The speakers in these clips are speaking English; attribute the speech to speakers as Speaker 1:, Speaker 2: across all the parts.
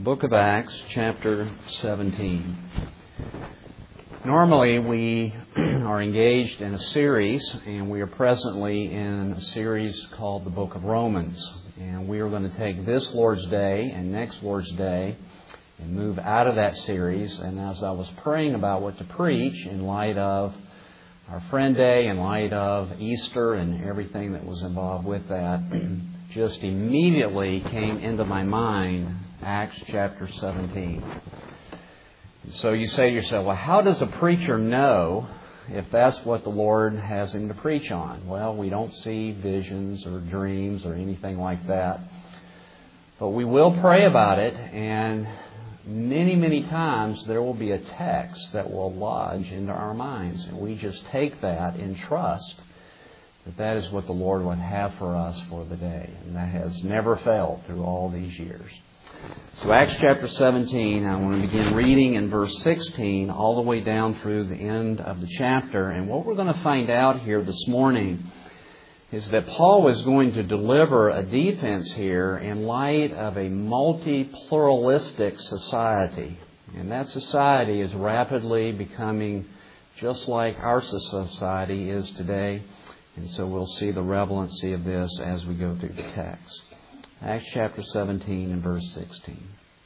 Speaker 1: Book of Acts, chapter 17. Normally we are engaged in a series, and we are presently in a series called the Book of Romans. And we are going to take this Lord's Day and next Lord's Day and move out of that series. And as I was praying about what to preach in light of our Friend Day, in light of Easter and everything that was involved with that, just immediately came into my mind Acts chapter 17. So you say to yourself, well, how does a preacher know if that's what the Lord has him to preach on? Well, we don't see visions or dreams or anything like that. But we will pray about it, and many, many times there will be a text that will lodge into our minds, and we just take that in trust that that is what the Lord would have for us for the day. And that has never failed through all these years. So Acts chapter 17, I want to begin reading in verse 16 all the way down through the end of the chapter. And what we're going to find out here this morning is that Paul is going to deliver a defense here in light of a multi-pluralistic society. And that society is rapidly becoming just like our society is today. And so we'll see the relevancy of this as we go through the text. Acts chapter 17 and verse 16.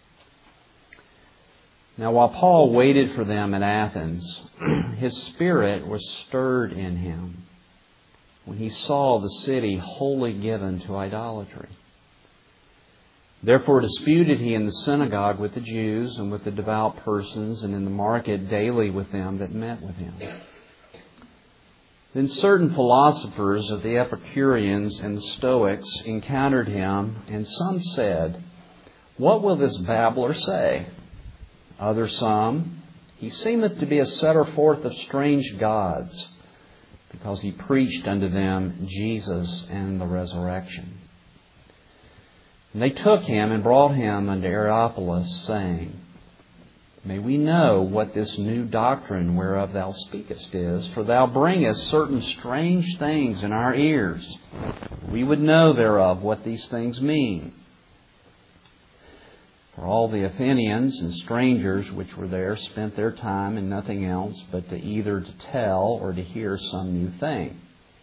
Speaker 1: Now while Paul waited for them at Athens, his spirit was stirred in him when he saw the city wholly given to idolatry. Therefore disputed he in the synagogue with the Jews and with the devout persons, and in the market daily with them that met with him. Then certain philosophers of the Epicureans and the Stoics encountered him, and some said, "What will this babbler say?" Others some, "He seemeth to be a setter forth of strange gods," because he preached unto them Jesus and the resurrection. And they took him and brought him unto Areopagus, saying, "May we know what this new doctrine whereof thou speakest is, for thou bringest certain strange things in our ears. We would know thereof what these things mean." For all the Athenians and strangers which were there spent their time in nothing else but to either to tell or to hear some new thing.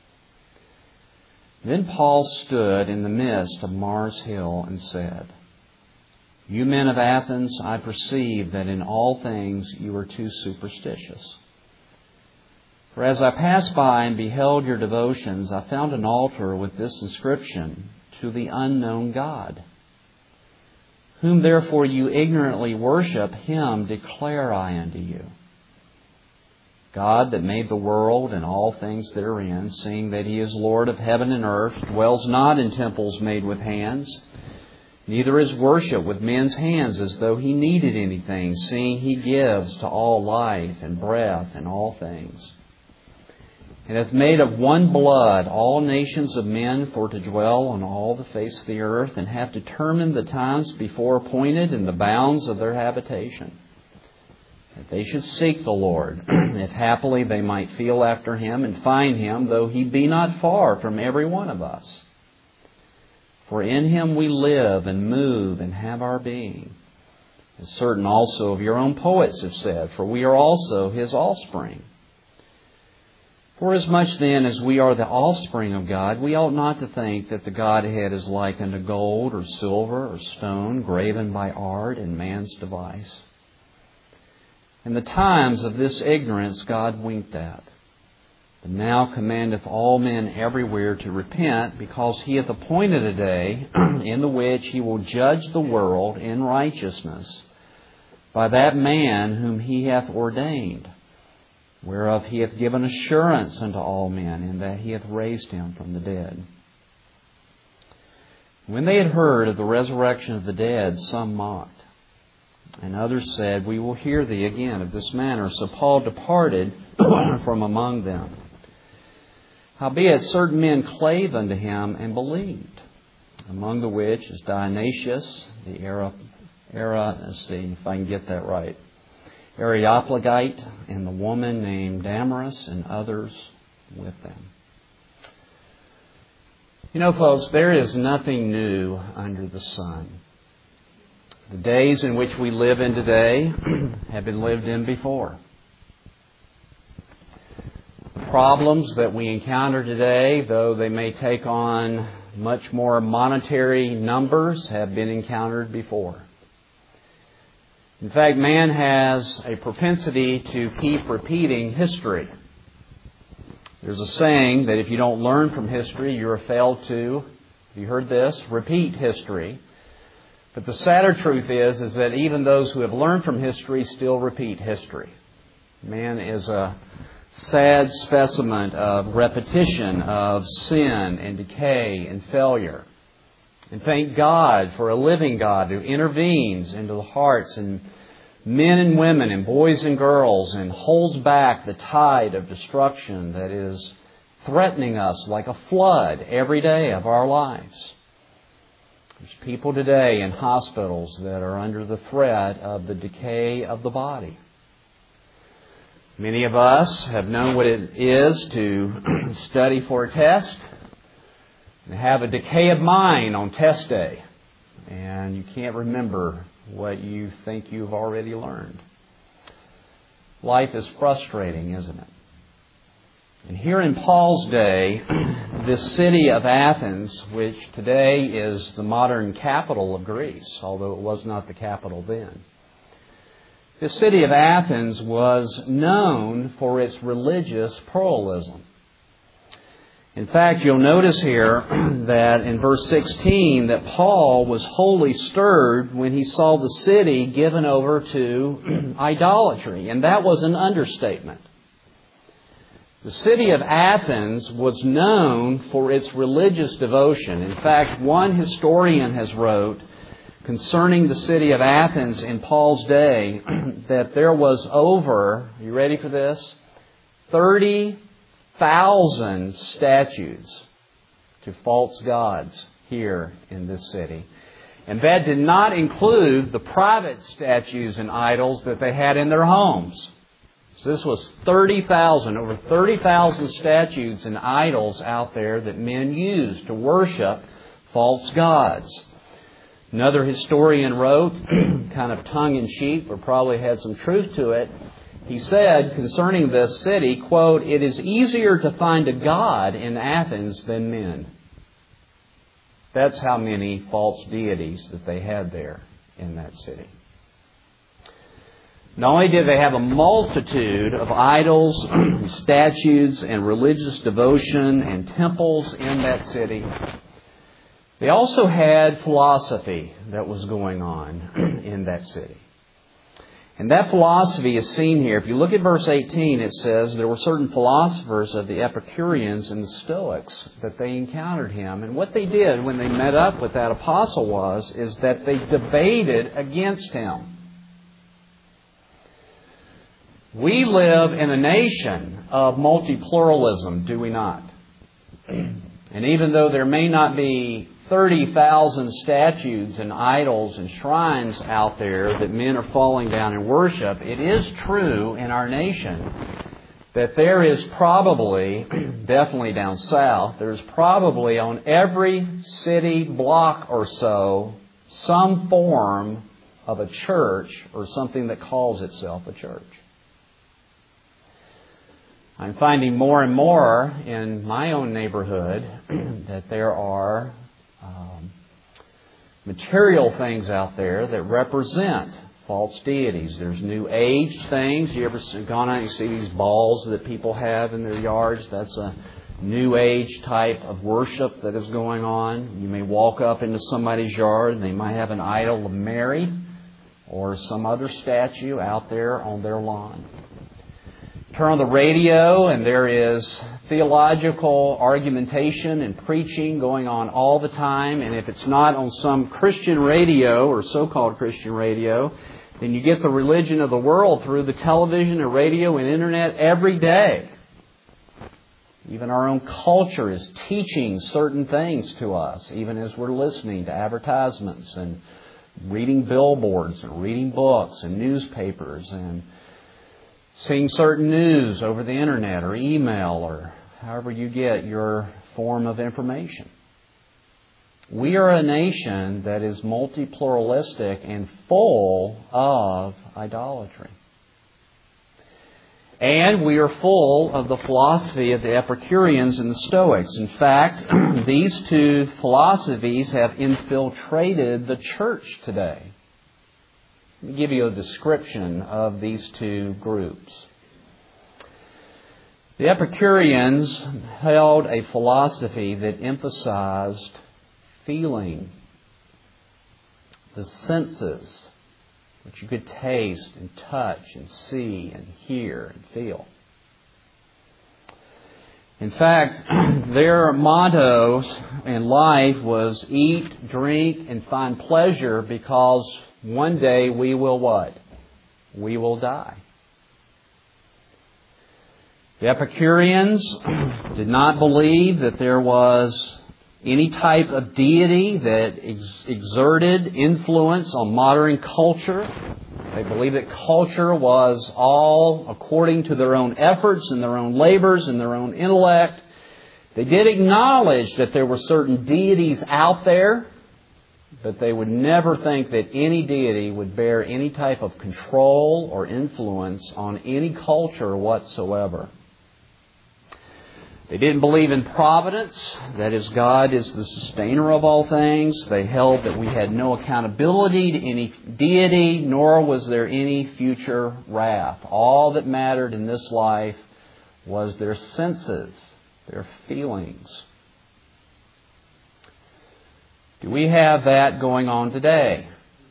Speaker 1: Then Paul stood in the midst of Mars Hill and said, "You men of Athens, I perceive that in all things you are too superstitious. For as I passed by and beheld your devotions, I found an altar with this inscription, To the unknown God. Whom therefore you ignorantly worship, him declare I unto you. God that made the world and all things therein, seeing that he is Lord of heaven and earth, dwells not in temples made with hands, neither is worship with men's hands as though he needed anything, seeing he gives to all life and breath and all things. And hath made of one blood all nations of men for to dwell on all the face of the earth, and hath determined the times before appointed and the bounds of their habitation, that they should seek the Lord, if happily they might feel after him and find him, though he be not far from every one of us. For in him we live and move and have our being. As certain also of your own poets have said, for we are also his offspring. Forasmuch then as we are the offspring of God, we ought not to think that the Godhead is like unto gold or silver or stone, graven by art and man's device. And the times of this ignorance God winked at, but now commandeth all men everywhere to repent, because he hath appointed a day in the which he will judge the world in righteousness by that man whom he hath ordained, whereof he hath given assurance unto all men, in that he hath raised him from the dead. When they had heard of the resurrection of the dead, some mocked. And others said, "We will hear thee again of this matter." So Paul departed from among them. Howbeit certain men clave unto him and believed, among the which is Dionysius, let's see if I can get that right, Areopagite, and the woman named Damaris, and others with them. You know, folks, there is nothing new under the sun. The days in which we live in today have been lived in before. Problems that we encounter today, though they may take on much more monetary numbers, have been encountered before. In fact, man has a propensity to keep repeating history. There's a saying that if you don't learn from history, you're failed to, have you heard this? Repeat history. But the sadder truth is that even those who have learned from history still repeat history. Man is a sad specimen of repetition, of sin and decay and failure. And thank God for a living God who intervenes into the hearts and men and women and boys and girls and holds back the tide of destruction that is threatening us like a flood every day of our lives. There's people today in hospitals that are under the threat of the decay of the body. Many of us have known what it is to study for a test and have a decay of mind on test day. And you can't remember what you think you've already learned. Life is frustrating, isn't it? And here in Paul's day, this city of Athens, which today is the modern capital of Greece, although it was not the capital then, this city of Athens was known for its religious pluralism. In fact, you'll notice here that in verse 16 that Paul was wholly stirred when he saw the city given over to idolatry, and that was an understatement. The city of Athens was known for its religious devotion. In fact, one historian has wrote concerning the city of Athens in Paul's day that there was over, you ready for this? 30,000 statues to false gods here in this city. And that did not include the private statues and idols that they had in their homes. So this was 30,000, over 30,000 statues and idols out there that men used to worship false gods. Another historian wrote, kind of tongue-in-cheek, but probably had some truth to it. He said concerning this city, quote, "It is easier to find a god in Athens than men." That's how many false deities that they had there in that city. Not only did they have a multitude of idols, statues, and religious devotion and temples in that city, they also had philosophy that was going on in that city. And that philosophy is seen here. If you look at verse 18, it says there were certain philosophers of the Epicureans and the Stoics that they encountered him. And what they did when they met up with that apostle is that they debated against him. We live in a nation of multipluralism, do we not? And even though there may not be 30,000 statues and idols and shrines out there that men are falling down in worship, it is true in our nation that there is probably, definitely down south, there's probably on every city block or so some form of a church or something that calls itself a church. I'm finding more and more in my own neighborhood that there are material things out there that represent false deities. There's New Age things. You ever gone out and see these balls that people have in their yards? That's a New Age type of worship that is going on. You may walk up into somebody's yard and they might have an idol of Mary or some other statue out there on their lawn. Turn on the radio and there is theological argumentation and preaching going on all the time. And if it's not on some Christian radio or so-called Christian radio, then you get the religion of the world through the television and radio and internet every day. Even our own culture is teaching certain things to us, even as we're listening to advertisements and reading billboards and reading books and newspapers and seeing certain news over the internet or email or however you get your form of information. We are a nation that is multi-pluralistic and full of idolatry. And we are full of the philosophy of the Epicureans and the Stoics. In fact, these two philosophies have infiltrated the church today. Let me give you a description of these two groups. The Epicureans held a philosophy that emphasized feeling, the senses, which you could taste and touch and see and hear and feel. In fact, their motto in life was eat, drink, and find pleasure, because one day we will what? We will die. The Epicureans did not believe that there was any type of deity that exerted influence on modern culture. They believed that culture was all according to their own efforts and their own labors and their own intellect. They did acknowledge that there were certain deities out there, but they would never think that any deity would bear any type of control or influence on any culture whatsoever. They didn't believe in providence, that is, God is the sustainer of all things. They held that we had no accountability to any deity, nor was there any future wrath. All that mattered in this life was their senses, their feelings. Do we have that going on today?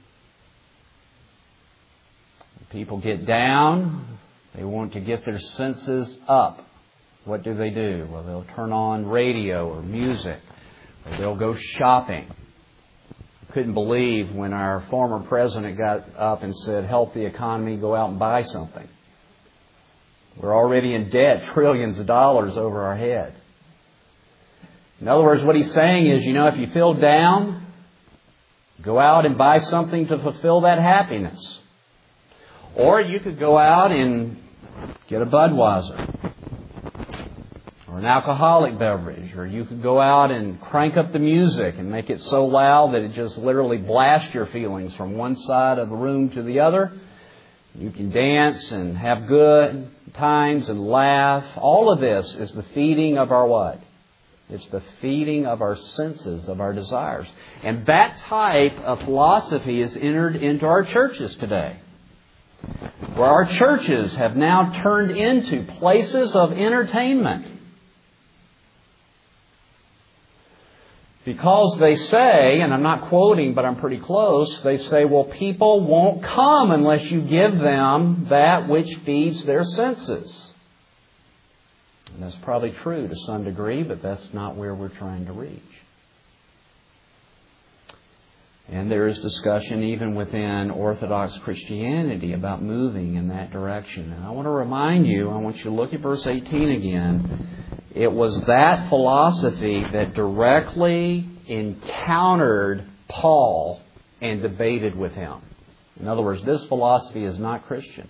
Speaker 1: People get down, they want to get their senses up. What do? Well, they'll turn on radio or music, or they'll go shopping. I couldn't believe when our former president got up and said, help the economy, go out and buy something. We're already in debt, trillions of dollars over our head. In other words, what he's saying is, if you feel down, go out and buy something to fulfill that happiness. Or you could go out and get a Budweiser, or an alcoholic beverage, or you could go out and crank up the music and make it so loud that it just literally blasts your feelings from one side of the room to the other. You can dance and have good times and laugh. All of this is the feeding of our what? It's the feeding of our senses, of our desires. And that type of philosophy is entered into our churches today, where our churches have now turned into places of entertainment. Because they say, and I'm not quoting, but I'm pretty close, they say, well, people won't come unless you give them that which feeds their senses. And that's probably true to some degree, but that's not where we're trying to reach. And there is discussion even within Orthodox Christianity about moving in that direction. And I want to remind you, I want you to look at verse 18 again. It was that philosophy that directly encountered Paul and debated with him. In other words, this philosophy is not Christian.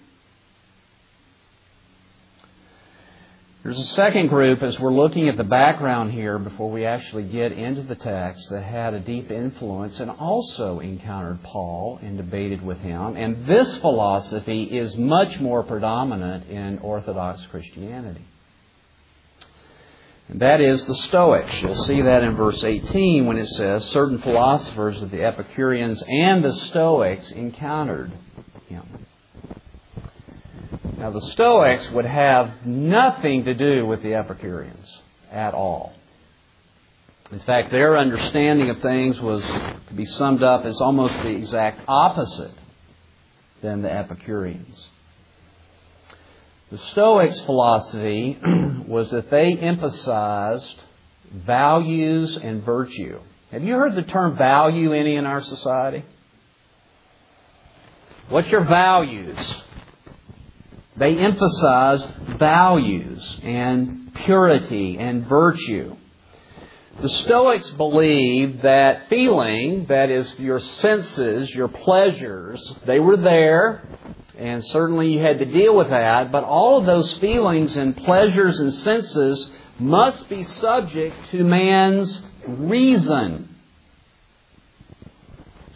Speaker 1: There's a second group, as we're looking at the background here before we actually get into the text, that had a deep influence and also encountered Paul and debated with him. And this philosophy is much more predominant in Orthodox Christianity. And that is the Stoics. You'll see that in verse 18 when it says, certain philosophers of the Epicureans and the Stoics encountered him. Now, the Stoics would have nothing to do with the Epicureans at all. In fact, their understanding of things could be summed up as almost the exact opposite than the Epicureans. The Stoics' philosophy was that they emphasized values and virtue. Have you heard the term value any in our society? What's your values? They emphasized values and purity and virtue. The Stoics believed that feeling, that is your senses, your pleasures, they were there, and certainly you had to deal with that, but all of those feelings and pleasures and senses must be subject to man's reason.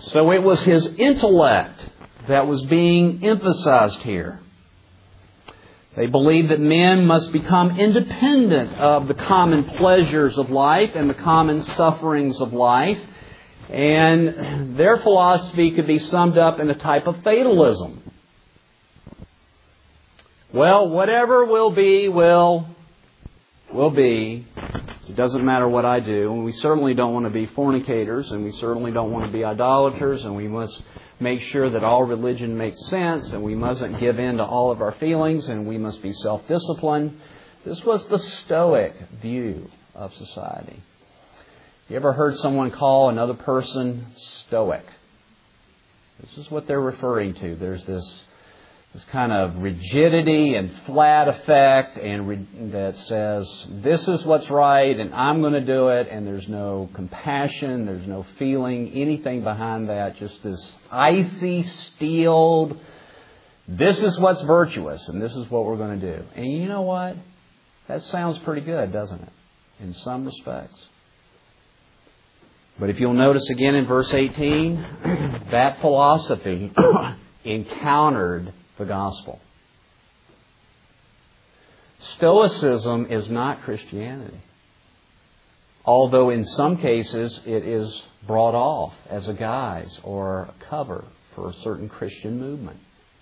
Speaker 1: So it was his intellect that was being emphasized here. They believed that men must become independent of the common pleasures of life and the common sufferings of life. And their philosophy could be summed up in a type of fatalism. Well, whatever will be, will be. It doesn't matter what I do. And we certainly don't want to be fornicators, and we certainly don't want to be idolaters, and we must make sure that all religion makes sense, and we mustn't give in to all of our feelings, and we must be self-disciplined. This was the Stoic view of society. You ever heard someone call another person stoic? This is what they're referring to. There's this kind of rigidity and flat effect and that says, this is what's right and I'm going to do it, and there's no compassion, there's no feeling, anything behind that, just this icy, steeled, this is what's virtuous and this is what we're going to do. And you know what? That sounds pretty good, doesn't it? In some respects. But if you'll notice again in verse 18, that philosophy encountered the gospel. Stoicism is not Christianity. Although in some cases it is brought off as a guise or a cover for a certain Christian movement.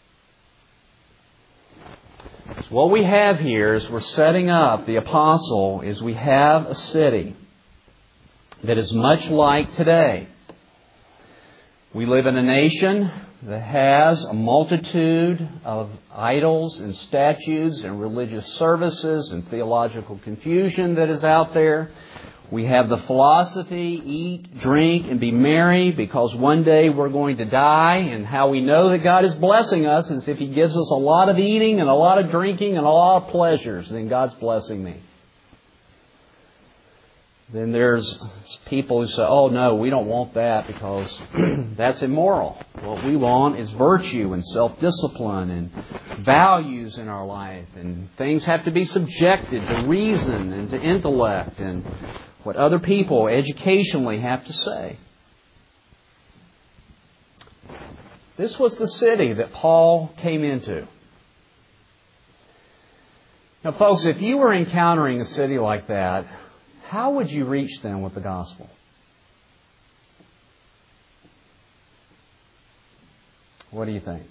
Speaker 1: So what we have here is we're setting up, the apostle, is we have a city that is much like today. We live in a nation that has a multitude of idols and statues and religious services and theological confusion that is out there. We have the philosophy, eat, drink, and be merry because one day we're going to die. And how we know that God is blessing us is if He gives us a lot of eating and a lot of drinking and a lot of pleasures, then God's blessing me. Then there's people who say, oh no, we don't want that because that's immoral. What we want is virtue and self-discipline and values in our life. And things have to be subjected to reason and to intellect and what other people educationally have to say. This was the city that Paul came into. Now folks, if you were encountering a city like that, how would you reach them with the gospel? What do you think?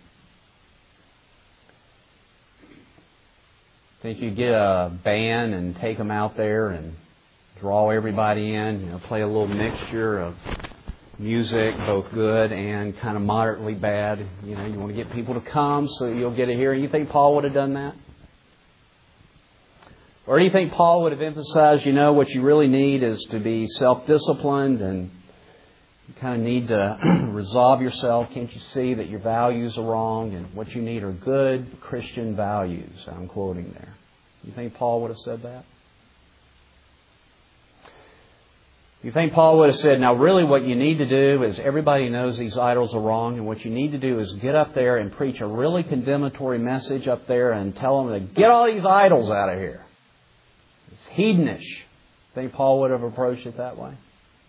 Speaker 1: Think you'd get a band and take them out there and draw everybody in, play a little mixture of music, both good and kind of moderately bad. You want to get people to come so you'll get a hearing. You think Paul would have done that? Or do you think Paul would have emphasized, what you really need is to be self-disciplined and you kind of need to resolve yourself. Can't you see that your values are wrong and what you need are good Christian values? I'm quoting there. You think Paul would have said that? You think Paul would have said, now really what you need to do is everybody knows these idols are wrong, and what you need to do is get up there and preach a really condemnatory message up there and tell them to get all these idols out of here. It's heathenish. Think Paul would have approached it that way?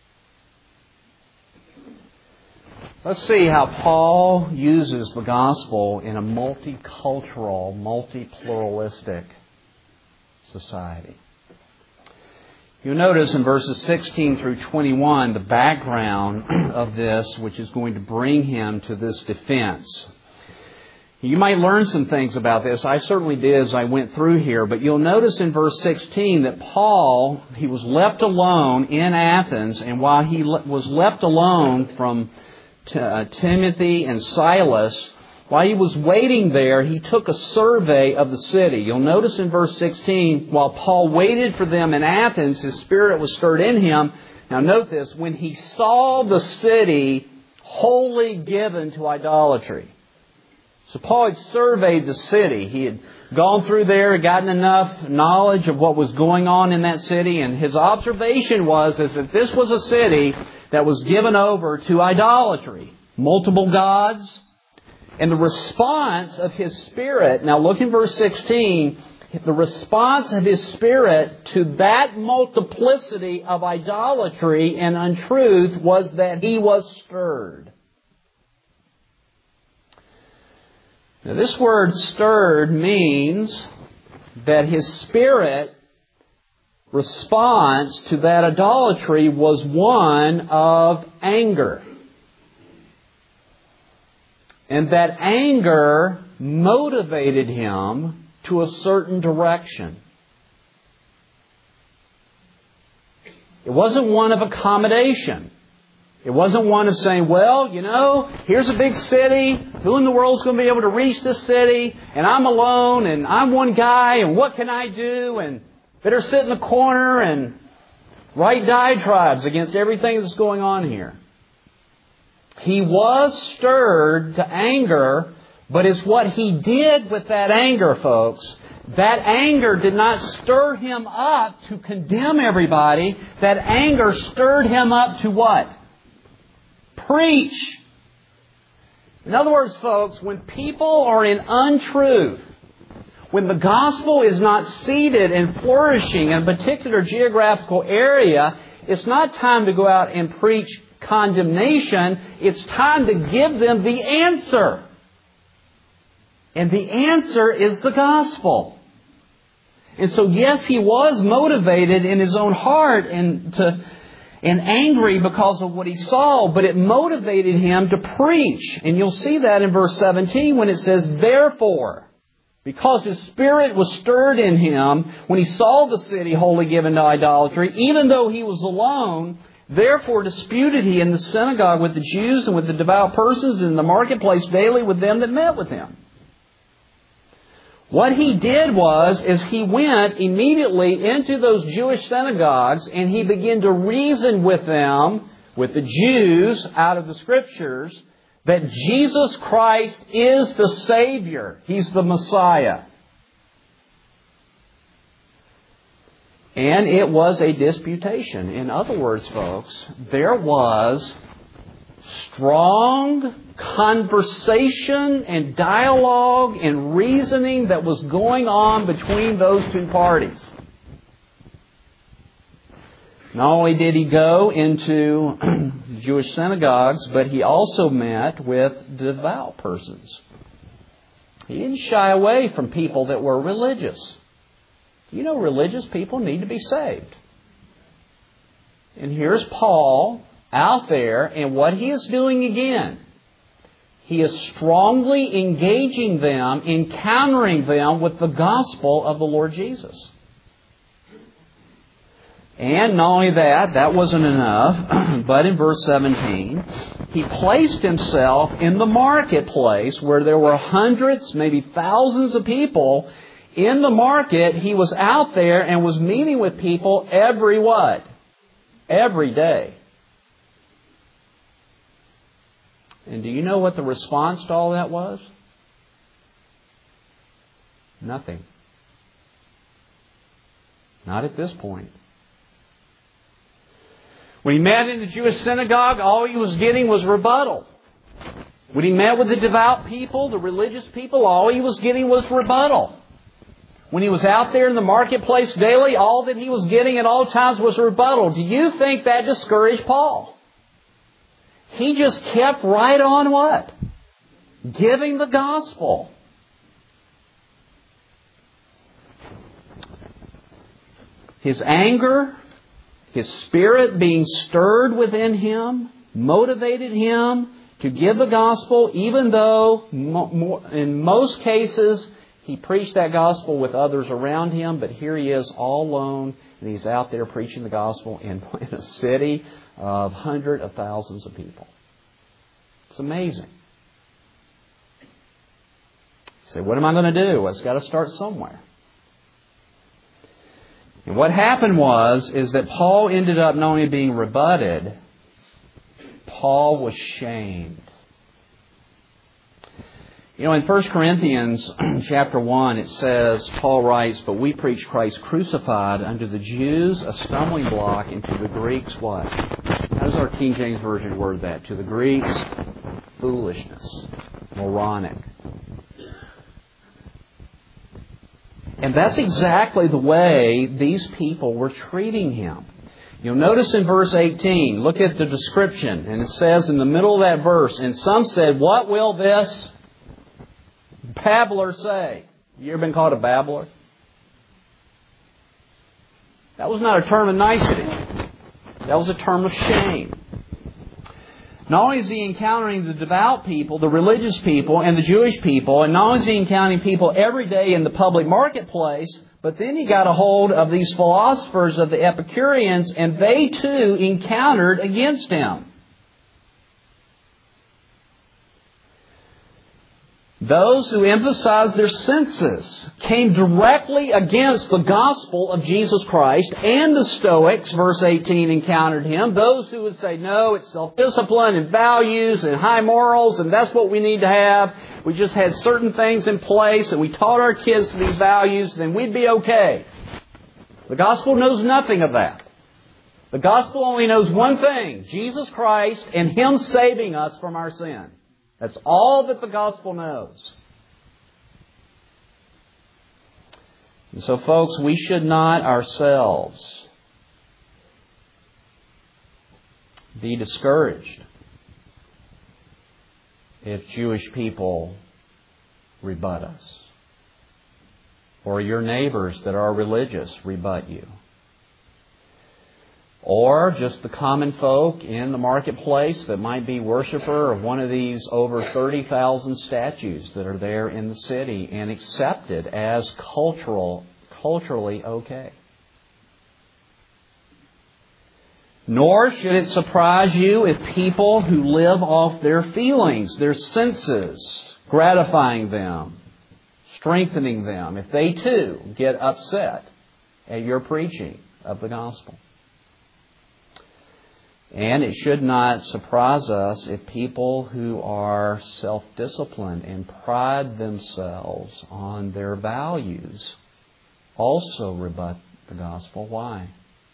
Speaker 1: Let's see how Paul uses the gospel in a multicultural, multi-pluralistic society. You'll notice in verses 16 through 21 the background of this, which is going to bring him to this defense. You might learn some things about this. I certainly did as I went through here. But you'll notice in verse 16 that Paul, he was left alone in Athens. And while he was left alone from Timothy and Silas, while he was waiting there, he took a survey of the city. You'll notice in verse 16, while Paul waited for them in Athens, his spirit was stirred in him. Now note this, when he saw the city wholly given to idolatry. So Paul had surveyed the city. He had gone through there, gotten enough knowledge of what was going on in that city, and his observation was that this was a city that was given over to idolatry. Multiple gods. And the response of his spirit, now look in verse 16, the response of his spirit to that multiplicity of idolatry and untruth was that he was stirred. Now, this word stirred means that his spirit response to that idolatry was one of anger. And that anger motivated him to a certain direction. It wasn't one of accommodation. It wasn't one of saying, well, you know, here's a big city. Who in the world's going to be able to reach this city? And I'm alone, and I'm one guy, and what can I do? And better sit in the corner and write diatribes against everything that's going on here. He was stirred to anger, but it's what he did with that anger, folks. That anger did not stir him up to condemn everybody. That anger stirred him up to what? Preach. In other words, folks, when people are in untruth, when the gospel is not seated and flourishing in a particular geographical area, it's not time to go out and preach condemnation. It's time to give them the answer. And the answer is the gospel. And so, yes, he was motivated in his own heart and angry because of what he saw, but it motivated him to preach. And you'll see that in verse 17 when it says, therefore, because his spirit was stirred in him when he saw the city wholly given to idolatry, even though he was alone, therefore disputed he in the synagogue with the Jews and with the devout persons in the marketplace daily with them that met with him. What he did is he went immediately into those Jewish synagogues and he began to reason with them, with the Jews out of the Scriptures, that Jesus Christ is the Savior. He's the Messiah. And it was a disputation. In other words, folks, there was strong conversation and dialogue and reasoning that was going on between those two parties. Not only did he go into Jewish synagogues, but he also met with devout persons. He didn't shy away from people that were religious. You know, religious people need to be saved. And here's Paul out there, and what he is doing again, he is strongly engaging them, encountering them with the gospel of the Lord Jesus. And not only that wasn't enough, but in verse 17, he placed himself in the marketplace where there were hundreds, maybe thousands of people in the market. He was out there and was meeting with people every what? Every day. And do you know what the response to all that was? Nothing. Not at this point. When he met in the Jewish synagogue, all he was getting was rebuttal. When he met with the devout people, the religious people, all he was getting was rebuttal. When he was out there in the marketplace daily, all that he was getting at all times was rebuttal. Do you think that discouraged Paul? He just kept right on what? Giving the gospel. His anger, his spirit being stirred within him, motivated him to give the gospel, even though in most cases he preached that gospel with others around him, but here he is all alone, and he's out there preaching the gospel in a city of hundreds of thousands of people. It's amazing. You say, what am I going to do? Well, it's got to start somewhere. And what happened is that Paul ended up not only being rebutted, Paul was shamed. You know, in 1 Corinthians chapter 1, it says, Paul writes, but we preach Christ crucified, unto the Jews a stumbling block, and to the Greeks what? How does our King James Version word that? To the Greeks, foolishness, moronic. And that's exactly the way these people were treating him. You'll notice in verse 18, look at the description, and it says in the middle of that verse, and some said, what will this babbler say? You ever been called a babbler? That was not a term of nicety. That was a term of shame. Not only is he encountering the devout people, the religious people, and the Jewish people, and not only is he encountering people every day in the public marketplace, but then he got a hold of these philosophers of the Epicureans, and they too encountered against him. Those who emphasized their senses came directly against the gospel of Jesus Christ, and the Stoics, verse 18, encountered him. Those who would say, no, it's self-discipline and values and high morals, and that's what we need to have. We just had certain things in place, and we taught our kids these values, then we'd be okay. The gospel knows nothing of that. The gospel only knows one thing, Jesus Christ and Him saving us from our sin. That's all that the gospel knows. And so, folks, we should not ourselves be discouraged if Jewish people rebut us, or your neighbors that are religious rebut you, or just the common folk in the marketplace that might be worshiper of one of these over 30,000 statues that are there in the city and accepted as culturally okay. Nor should it surprise you if people who live off their feelings, their senses, gratifying them, strengthening them, if they too get upset at your preaching of the gospel. And it should not surprise us if people who are self-disciplined and pride themselves on their values also rebut the gospel. Why?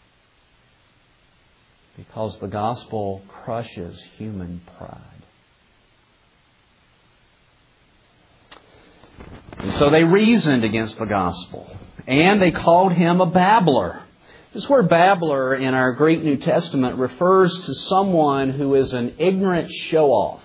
Speaker 1: Because the gospel crushes human pride. And so they reasoned against the gospel, and they called him a babbler. This word babbler in our Greek New Testament refers to someone who is an ignorant show-off.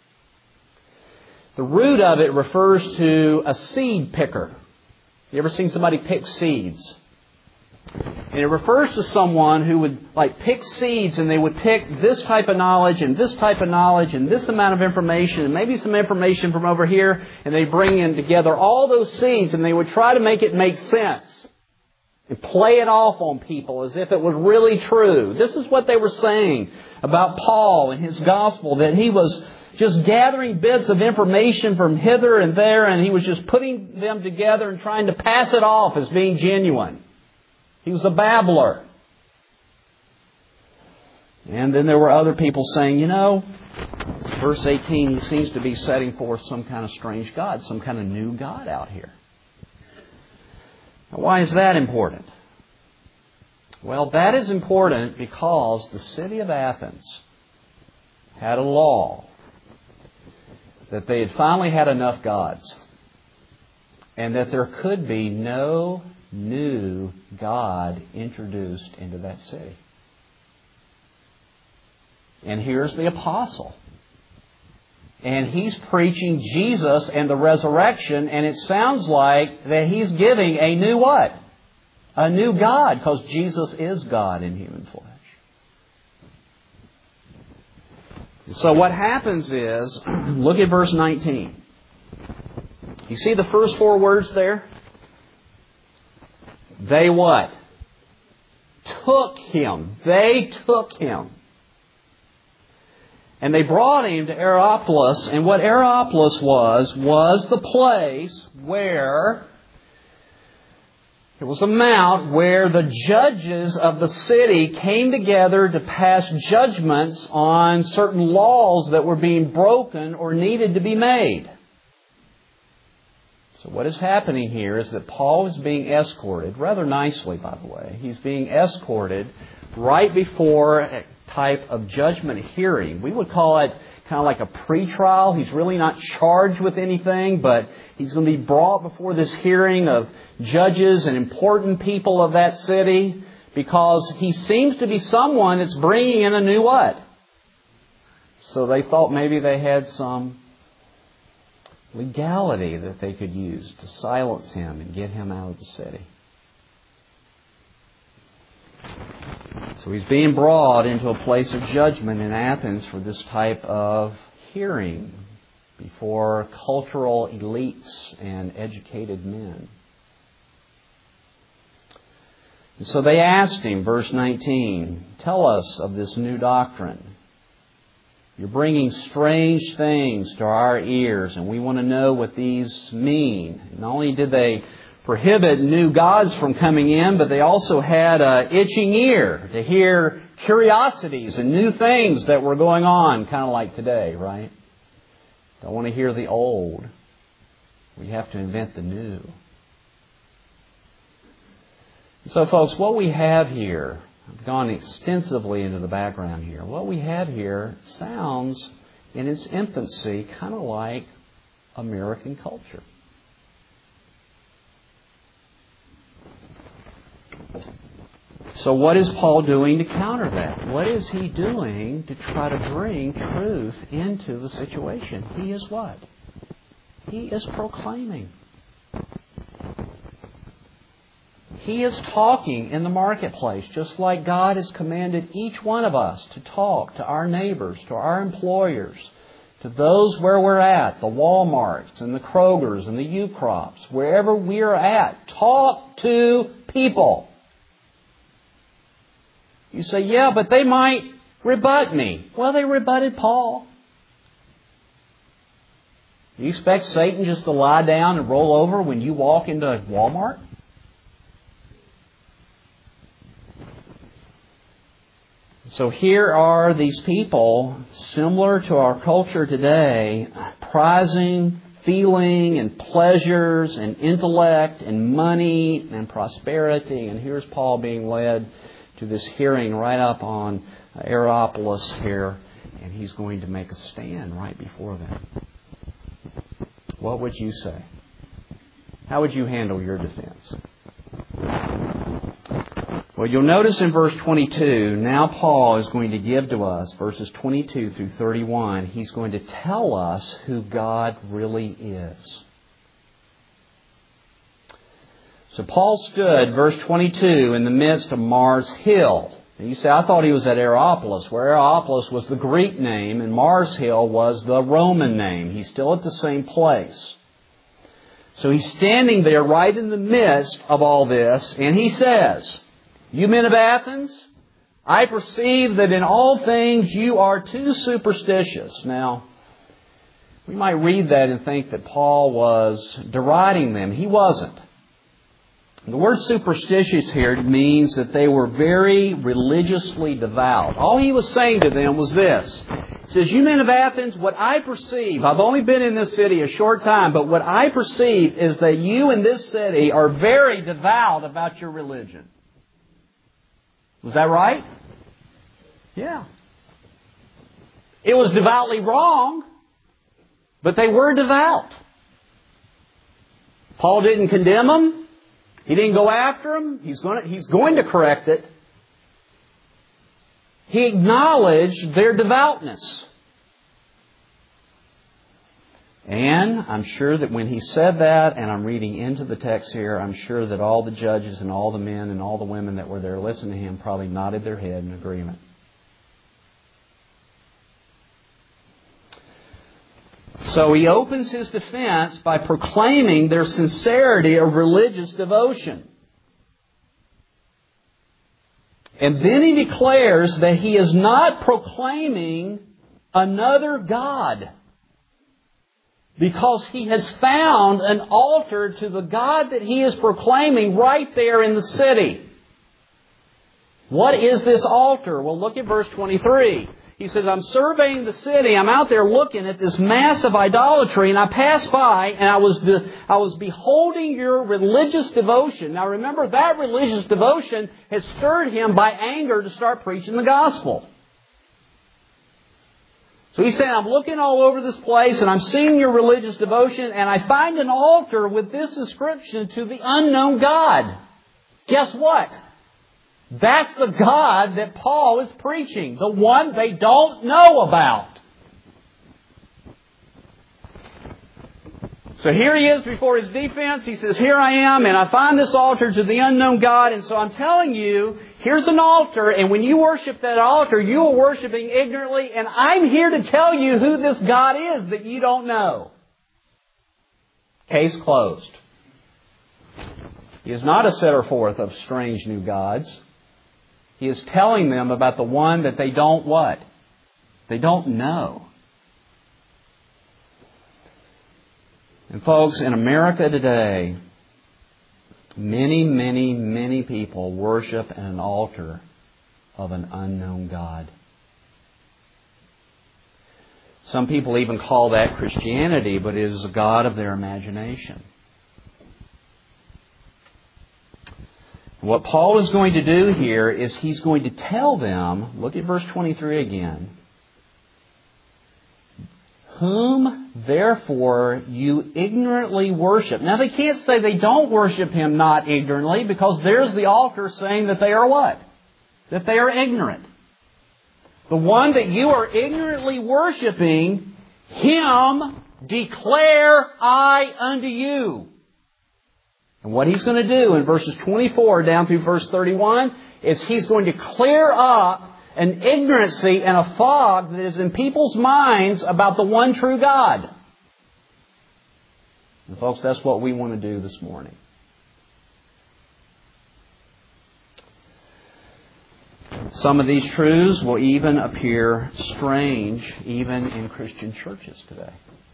Speaker 1: The root of it refers to a seed picker. You ever seen somebody pick seeds? And it refers to someone who would pick seeds, and they would pick this type of knowledge and this type of knowledge and this amount of information and maybe some information from over here, and they bring in together all those seeds and they would try to make it make sense. And play it off on people as if it was really true. This is what they were saying about Paul and his gospel, that he was just gathering bits of information from hither and there, and he was just putting them together and trying to pass it off as being genuine. He was a babbler. And then there were other people saying, verse 18, he seems to be setting forth some kind of strange God, some kind of new God out here. Now, why is that important? Well, that is important because the city of Athens had a law that they had finally had enough gods, and that there could be no new God introduced into that city. And here's the apostle. And he's preaching Jesus and the resurrection, and it sounds like that he's giving a new what? A new God, because Jesus is God in human flesh. So what happens is, look at verse 19. You see the first four words there? They what? Took him. They took him. And they brought him to Areopolis, and what Areopolis was the place where it was a mount where the judges of the city came together to pass judgments on certain laws that were being broken or needed to be made. So what is happening here is that Paul is being escorted, rather nicely by the way, he's being escorted right before a type of judgment hearing. We would call it kind of like a pre-trial. He's really not charged with anything, but he's going to be brought before this hearing of judges and important people of that city, because he seems to be someone that's bringing in a new what? So they thought maybe they had some legality that they could use to silence him and get him out of the city. So he's being brought into a place of judgment in Athens for this type of hearing before cultural elites and educated men. And so they asked him, verse 19, tell us of this new doctrine. You're bringing strange things to our ears, and we want to know what these mean. Not only did they prohibit new gods from coming in, but they also had an itching ear to hear curiosities and new things that were going on, kind of like today, right? Don't want to hear the old. We have to invent the new. So, folks, what we have here, I've gone extensively into the background here. What we have here sounds, in its infancy, kind of like American culture. So what is Paul doing to counter that? What is he doing to try to bring truth into the situation? He is what? He is proclaiming. He is talking in the marketplace, just like God has commanded each one of us to talk to our neighbors, to our employers, to those where we're at, the Walmarts and the Krogers and the U-Crops, wherever we're at. Talk to people. You say, yeah, but they might rebut me. Well, they rebutted Paul. You expect Satan just to lie down and roll over when you walk into Walmart? So here are these people, similar to our culture today, prizing feeling and pleasures and intellect and money and prosperity. And here's Paul being led to this hearing right up on Areopolis here, and he's going to make a stand right before them. What would you say? How would you handle your defense? Well, you'll notice in verse 22, now Paul is going to give to us, verses 22 through 31, he's going to tell us who God really is. So Paul stood, verse 22, in the midst of Mars Hill. And you say, I thought he was at Areopolis, where Areopolis was the Greek name and Mars Hill was the Roman name. He's still at the same place. So he's standing there right in the midst of all this, and he says, you men of Athens, I perceive that in all things you are too superstitious. Now, we might read that and think that Paul was deriding them. He wasn't. The word superstitious here means that they were very religiously devout. All he was saying to them was this. He says, you men of Athens, what I perceive, I've only been in this city a short time, but what I perceive is that you in this city are very devout about your religion. Was that right? Yeah. It was devoutly wrong, but they were devout. Paul didn't condemn them. He didn't go after them. He's going to correct it. He acknowledged their devoutness. And I'm sure that when he said that, and I'm reading into the text here, I'm sure that all the judges and all the men and all the women that were there listening to him probably nodded their head in agreement. So he opens his defense by proclaiming their sincerity of religious devotion. And then he declares that he is not proclaiming another God, because he has found an altar to the God that he is proclaiming right there in the city. What is this altar? Well, look at verse 23. He says, I'm surveying the city. I'm out there looking at this massive idolatry, and I passed by, and I was beholding your religious devotion. Now remember, that religious devotion had stirred him by anger to start preaching the gospel. So he's saying, I'm looking all over this place, and I'm seeing your religious devotion, and I find an altar with this inscription, to the unknown God. Guess what? That's the God that Paul is preaching, the one they don't know about. So here he is before his defense. He says, here I am, and I find this altar to the unknown God. And so I'm telling you, here's an altar, and when you worship that altar, you are worshiping ignorantly, and I'm here to tell you who this God is that you don't know. Case closed. He is not a setter forth of strange new gods. He is telling them about the one that they don't what? They don't know. And folks, in America today, many people worship at an altar of an unknown God. Some people even call that Christianity, but it is a god of their imagination. What Paul is going to do here is he's going to tell them, look at verse 23 again, whom therefore you ignorantly worship. Now they can't say they don't worship Him not ignorantly, because there's the altar saying that they are what? That they are ignorant. The one that you are ignorantly worshiping, Him declare I unto you. And what He's going to do in verses 24 down through verse 31 is He's going to clear up an ignorancy and a fog that is in people's minds about the one true God. And folks, that's what we want to do this morning. Some of these truths will even appear strange even in Christian churches today.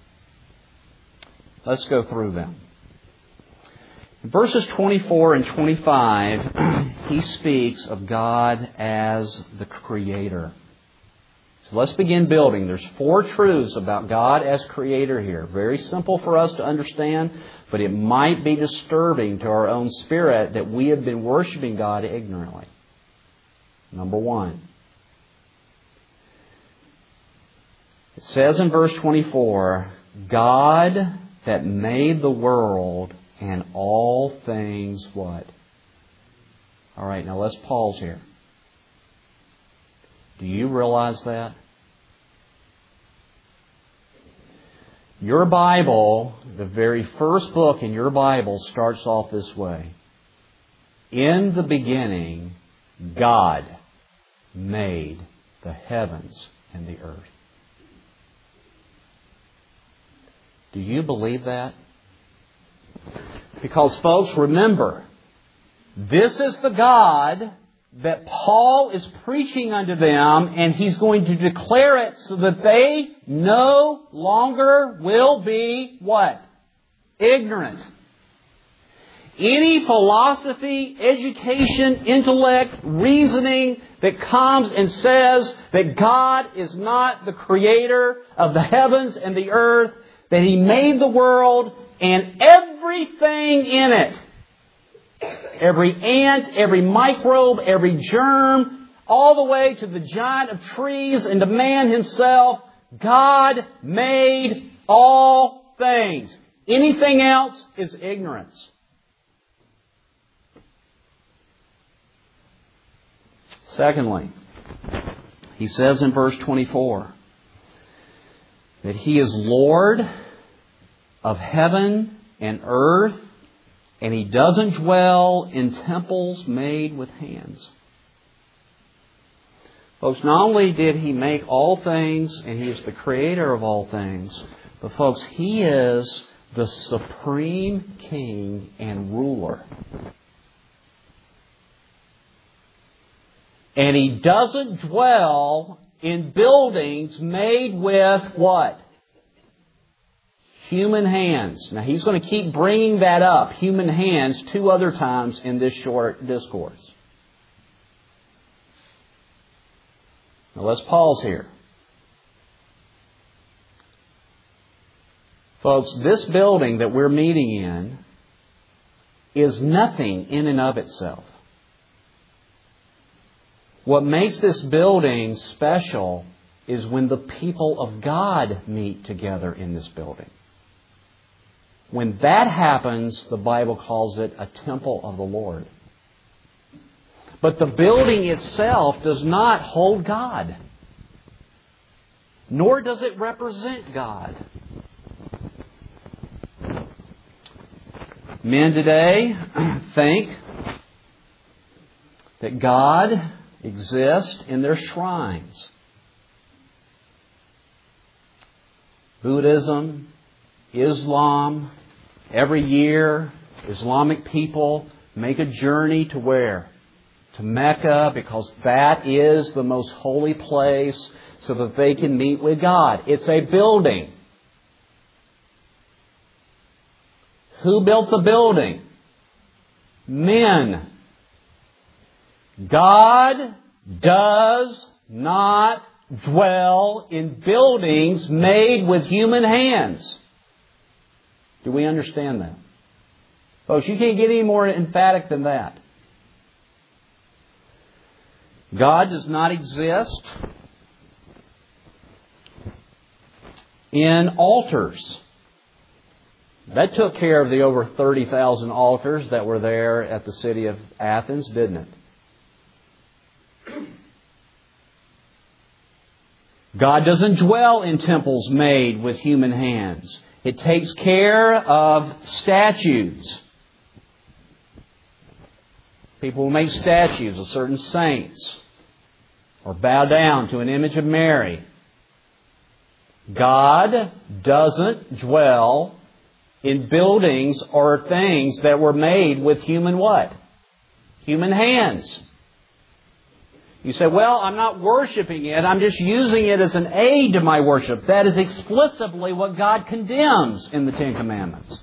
Speaker 1: Let's go through them. In verses 24 and 25, he speaks of God as the Creator. So let's begin building. There's 4 truths about God as Creator here. Very simple for us to understand, but it might be disturbing to our own spirit that we have been worshiping God ignorantly. Number 1. It says in verse 24, God that made the world and all things what? All right, now let's pause here. Do you realize that? Your Bible, the very first book in your Bible starts off this way. In the beginning, God made the heavens and the earth. Do you believe that? Because, folks, remember, this is the God that Paul is preaching unto them, and he's going to declare it so that they no longer will be what? Ignorant. Any philosophy, education, intellect, reasoning that comes and says that God is not the creator of the heavens and the earth, that He made the world and everything in it. Every ant, every microbe, every germ, all the way to the giant of trees and to man himself. God made all things. Anything else is ignorance. Secondly, he says in verse 24 that He is Lord of heaven and earth, and He doesn't dwell in temples made with hands. Folks, not only did He make all things, and He is the creator of all things, but folks, He is the supreme king and ruler. And He doesn't dwell in buildings made with what? Human hands. Now, he's going to keep bringing that up, human hands, 2 other times in this short discourse. Now, let's pause here. Folks, this building that we're meeting in is nothing in and of itself. What makes this building special is when the people of God meet together in this building. When that happens, the Bible calls it a temple of the Lord. But the building itself does not hold God, nor does it represent God. Men today think that God exists in their shrines. Buddhism, Islam, every year Islamic people make a journey to where? To Mecca, because that is the most holy place so that they can meet with God. It's a building. Who built the building? Men. God does not dwell in buildings made with human hands. Do we understand that? Folks, you can't get any more emphatic than that. God does not exist in altars. That took care of the over 30,000 altars that were there at the city of Athens, didn't it? God doesn't dwell in temples made with human hands. It takes care of statues. People will make statues of certain saints or bow down to an image of Mary. God doesn't dwell in buildings or things that were made with human what? Human hands. You say, well, I'm not worshiping it. I'm just using it as an aid to my worship. That is explicitly what God condemns in the Ten Commandments.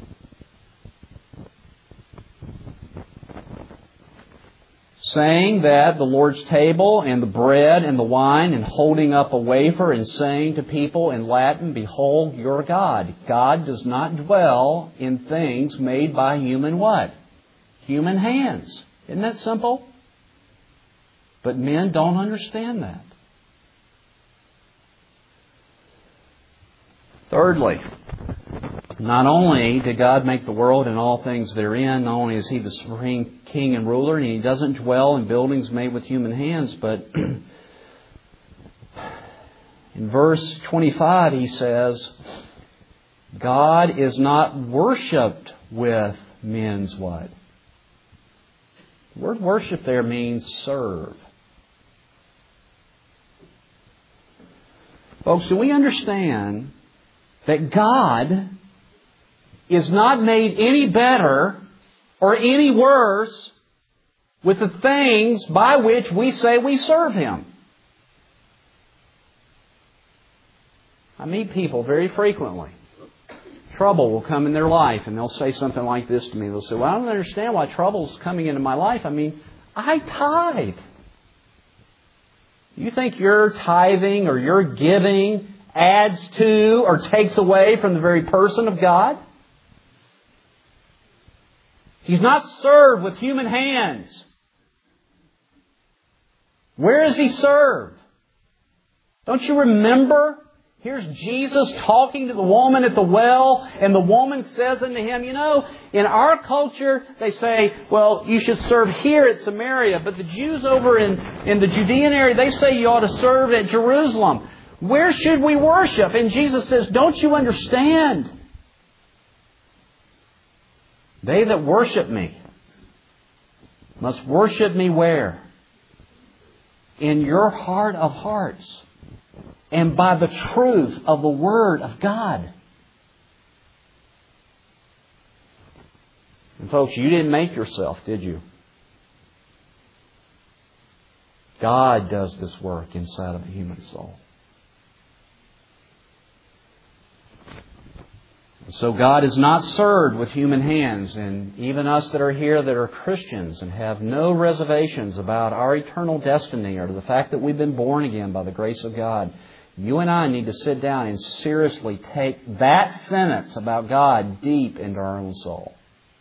Speaker 1: Saying that the Lord's table and the bread and the wine and holding up a wafer and saying to people in Latin, behold your God. God does not dwell in things made by human what? Human hands. Isn't that simple? But men don't understand that. Thirdly, not only did God make the world and all things therein, not only is He the supreme king and ruler, and He doesn't dwell in buildings made with human hands, but in verse 25 He says, God is not worshipped with men's what? The word worship there means serve. Folks, do we understand that God is not made any better or any worse with the things by which we say we serve Him? I meet people very frequently. Trouble will come in their life and they'll say something like this to me. They'll say, well, I don't understand why trouble's coming into my life. I mean, I tithe. You think your tithing or your giving adds to or takes away from the very person of God? He's not served with human hands. Where is He served? Don't you remember? Here's Jesus talking to the woman at the well, and the woman says unto Him, you know, in our culture, they say, well, you should serve here at Samaria, but the Jews over in the Judean area, they say you ought to serve at Jerusalem. Where should we worship? And Jesus says, don't you understand? They that worship Me must worship Me where? In your heart of hearts. And by the truth of the Word of God. And folks, you didn't make yourself, did you? God does this work inside of the human soul. And so God is not served with human hands. And even us that are here that are Christians and have no reservations about our eternal destiny or the fact that we've been born again by the grace of God, you and I need to sit down and seriously take that sentence about God deep into our own soul.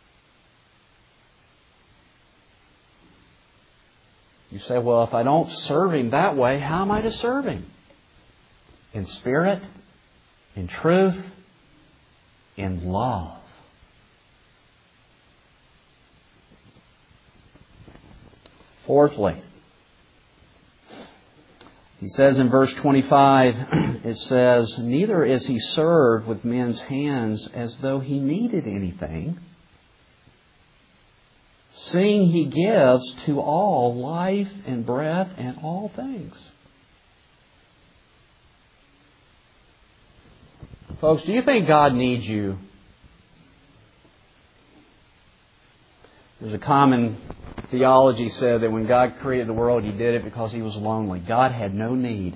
Speaker 1: You say, well, if I don't serve Him that way, how am I to serve Him? In spirit, in truth, in love. Fourthly, He says in verse 25, it says, neither is He served with men's hands as though He needed anything, seeing He gives to all life and breath and all things. Folks, do you think God needs you? There's a common theology said that when God created the world, He did it because He was lonely. God had no need.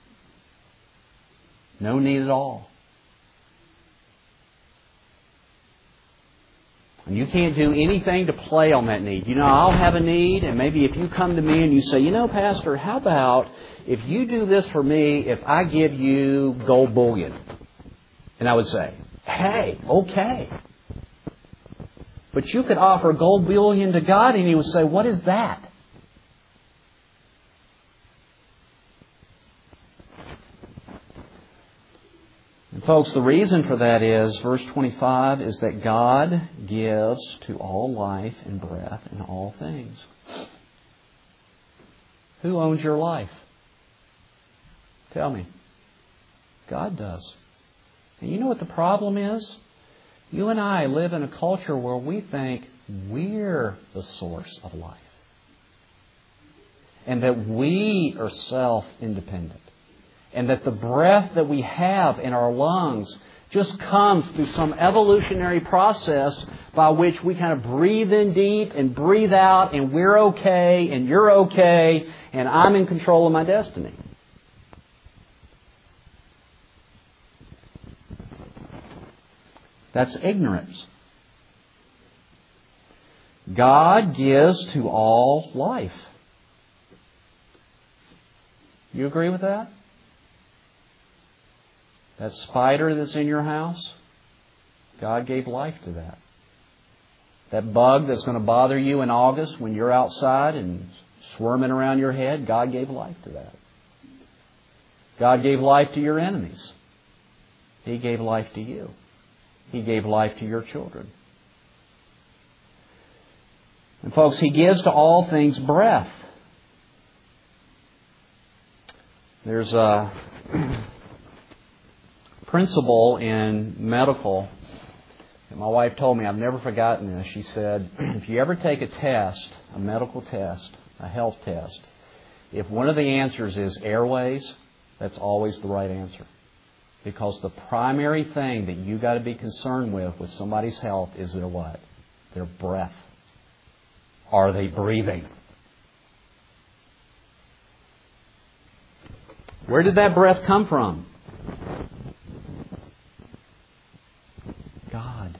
Speaker 1: No need at all. And you can't do anything to play on that need. You know, I'll have a need, and maybe if you come to me and you say, you know, Pastor, how about if you do this for me, if I give you gold bullion? And I would say, hey, okay. But you could offer gold bullion to God and He would say, what is that? And folks, the reason for that is, verse 25, is that God gives to all life and breath and all things. Who owns your life? Tell me. God does. And you know what the problem is? You and I live in a culture where we think we're the source of life. And that we are self-independent. And that the breath that we have in our lungs just comes through some evolutionary process by which we kind of breathe in deep and breathe out, and we're okay and you're okay and I'm in control of my destiny. That's ignorance. God gives to all life. You agree with that? That spider that's in your house, God gave life to that. That bug that's going to bother you in August when you're outside and swarming around your head, God gave life to that. God gave life to your enemies. He gave life to you. He gave life to your children. And folks, He gives to all things breath. There's a principle in medical that my wife told me, I've never forgotten this. She said, if you ever take a test, a medical test, a health test, if one of the answers is airways, that's always the right answer. Because the primary thing that you got to be concerned with somebody's health is their what? Their breath. Are they breathing? Where did that breath come from? God.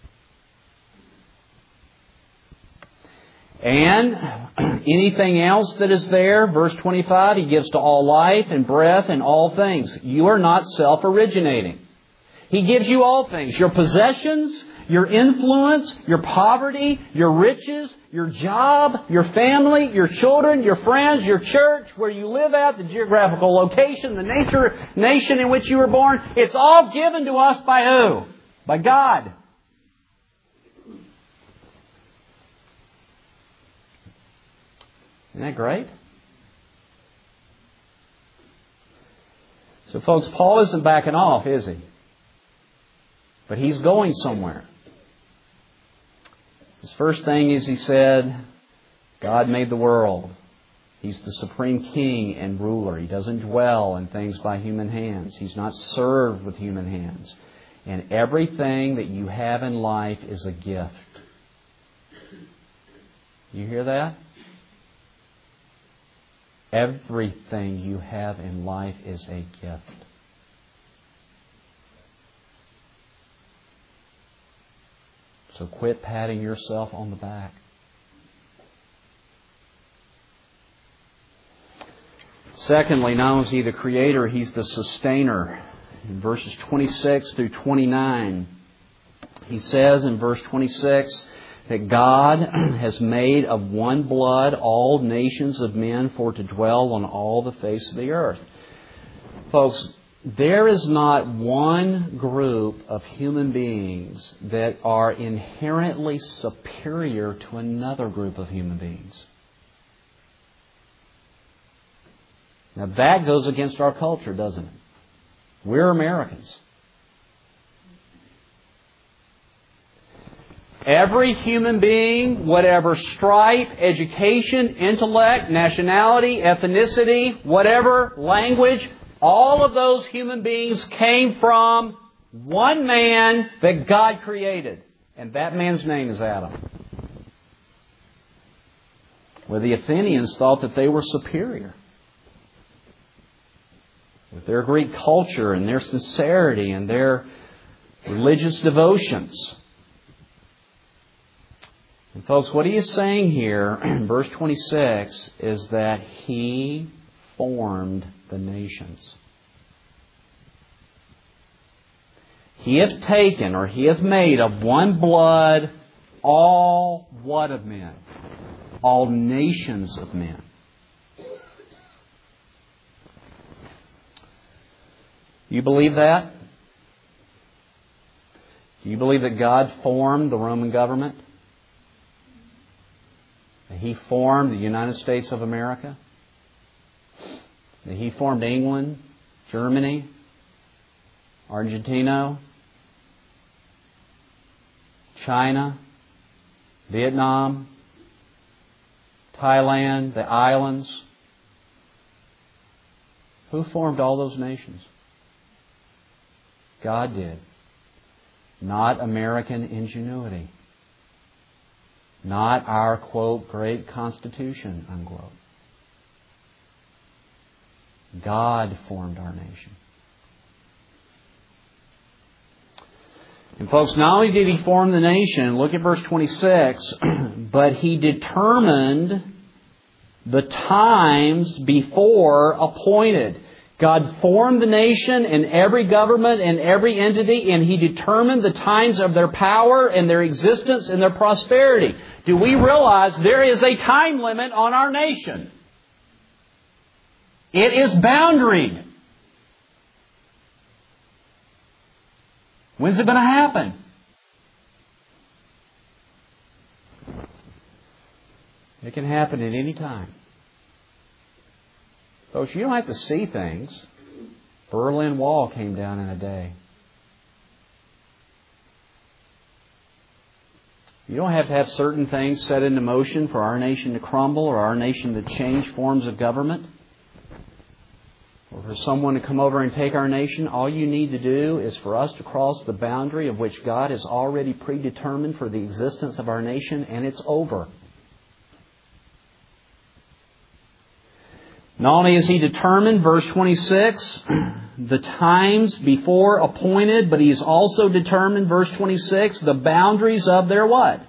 Speaker 1: And anything else that is there, verse 25, He gives to all life and breath and all things. You are not self-originating. He gives you all things. Your possessions, your influence, your poverty, your riches, your job, your family, your children, your friends, your church, where you live at, the geographical location, the nation in which you were born. It's all given to us by who? By God. Isn't that great? So folks, Paul isn't backing off, is he? But he's going somewhere. His first thing is he said, God made the world. He's the supreme king and ruler. He doesn't dwell in things by human hands. He's not served with human hands. And everything that you have in life is a gift. You hear that? Everything you have in life is a gift. So quit patting yourself on the back. Secondly, not only is He the Creator, He's the Sustainer. In verses 26 through 29, He says in verse 26 that God has made of one blood all nations of men for to dwell on all the face of the earth. Folks, there is not one group of human beings that are inherently superior to another group of human beings. Now that goes against our culture, doesn't it? We're Americans. Every human being, whatever stripe, education, intellect, nationality, ethnicity, whatever, language, all of those human beings came from one man that God created. And that man's name is Adam. Well, the Athenians thought that they were superior. With their Greek culture and their sincerity and their religious devotions. And folks, what he is saying here in verse 26 is that He formed the nations. He hath taken, or He hath made of one blood all what of men? All nations of men. You believe that? Do you believe that God formed the Roman government? That He formed the United States of America? That He formed England, Germany, Argentina, China, Vietnam, Thailand, the islands? Who formed all those nations? God did. Not American ingenuity. Not our, quote, great Constitution, unquote. God formed our nation. And folks, not only did He form the nation, look at verse 26, but He determined the times before appointed. God formed the nation and every government and every entity, and He determined the times of their power and their existence and their prosperity. Do we realize there is a time limit on our nation? It is boundaried. When's it going to happen? It can happen at any time. Folks, you don't have to see things. Berlin Wall came down in a day. You don't have to have certain things set into motion for our nation to crumble or our nation to change forms of government. Or for someone to come over and take our nation. All you need to do is for us to cross the boundary of which God has already predetermined for the existence of our nation, and it's over. Not only has He determined, verse 26, the times before appointed, but He's also determined, verse 26, the boundaries of their what?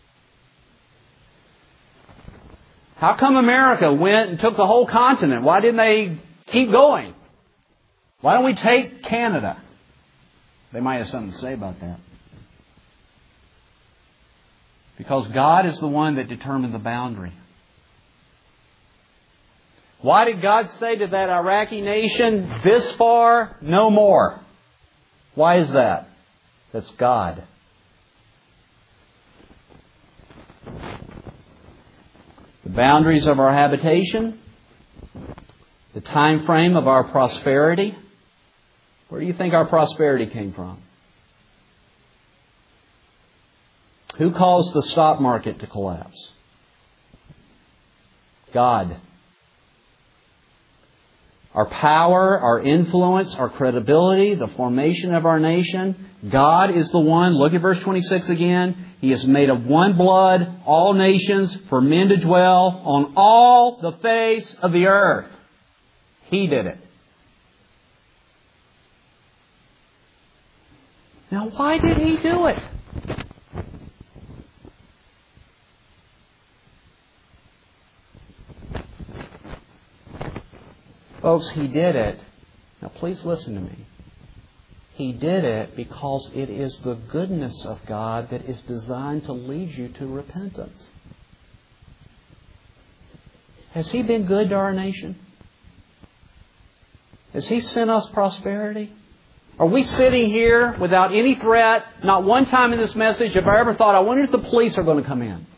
Speaker 1: How come America went and took the whole continent? Why didn't they keep going? Why don't we take Canada? They might have something to say about that. Because God is the one that determined the boundary. Why did God say to that Iraqi nation, this far, no more? Why is that? That's God. The boundaries of our habitation, the time frame of our prosperity. Where do you think our prosperity came from? Who caused the stock market to collapse? God. Our power, our influence, our credibility, the formation of our nation. God is the one. Look at verse 26 again. He has made of one blood all nations for men to dwell on all the face of the earth. He did it. Now, why did He do it? Folks, He did it. Now, please listen to me. He did it because it is the goodness of God that is designed to lead you to repentance. Has He been good to our nation? Has He sent us prosperity? Are we sitting here without any threat? Not one time in this message have I ever thought, I wonder if the police are going to come in.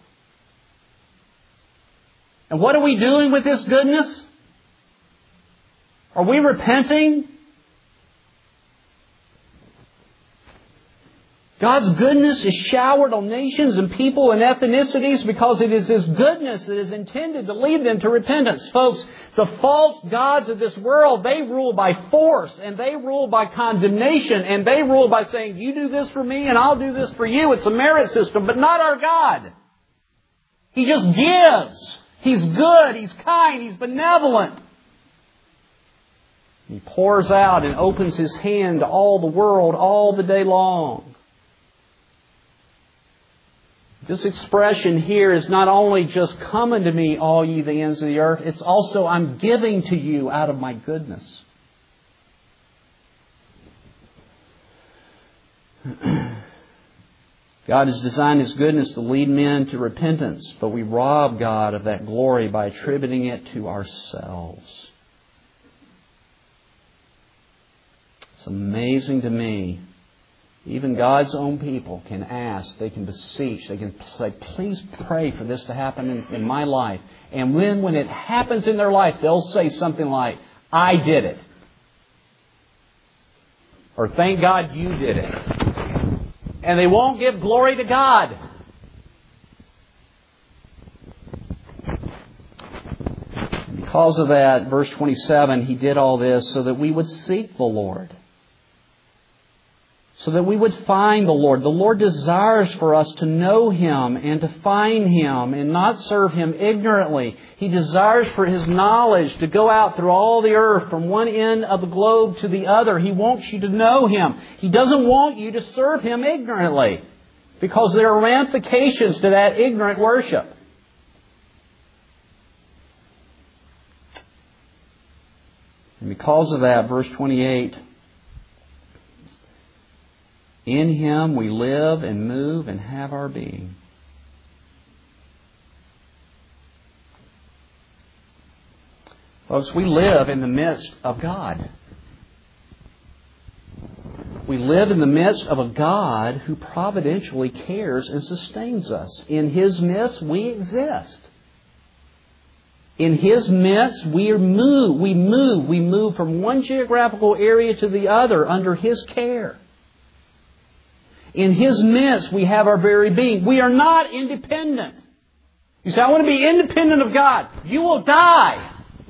Speaker 1: And what are we doing with this goodness? Are we repenting? God's goodness is showered on nations and people and ethnicities because it is His goodness that is intended to lead them to repentance. Folks, the false gods of this world, they rule by force and they rule by condemnation and they rule by saying, you do this for me and I'll do this for you. It's a merit system, but not our God. He just gives. He's good. He's kind. He's benevolent. He pours out and opens His hand to all the world all the day long. This expression here is not only just come unto me, all ye the ends of the earth. It's also I'm giving to you out of my goodness. God has designed His goodness to lead men to repentance, but we rob God of that glory by attributing it to ourselves. It's amazing to me. Even God's own people can ask, they can beseech, they can say, please pray for this to happen in my life. And when it happens in their life, they'll say something like, I did it. Or thank God you did it. And they won't give glory to God. Because of that, verse 27, He did all this so that we would seek the Lord. So that we would find the Lord. The Lord desires for us to know Him and to find Him and not serve Him ignorantly. He desires for His knowledge to go out through all the earth from one end of the globe to the other. He wants you to know Him. He doesn't want you to serve Him ignorantly because there are ramifications to that ignorant worship. And because of that, verse 28, in Him we live and move and have our being. Folks, we live in the midst of God. We live in the midst of a God who providentially cares and sustains us. In His midst we exist. In His midst we move from one geographical area to the other under His care. In His midst, we have our very being. We are not independent. You say, I want to be independent of God. You will die.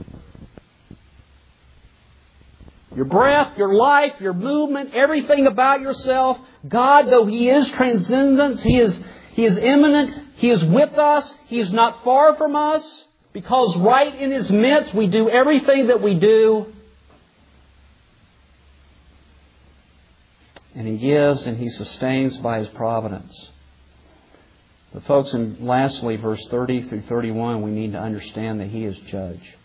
Speaker 1: Your breath, your life, your movement, everything about yourself. God, though He is transcendent, He is immanent, He is with us, He is not far from us, because right in His midst we do everything that we do. And He gives and He sustains by His providence. But folks, and lastly, verse 30 through 31, we need to understand that He is judge.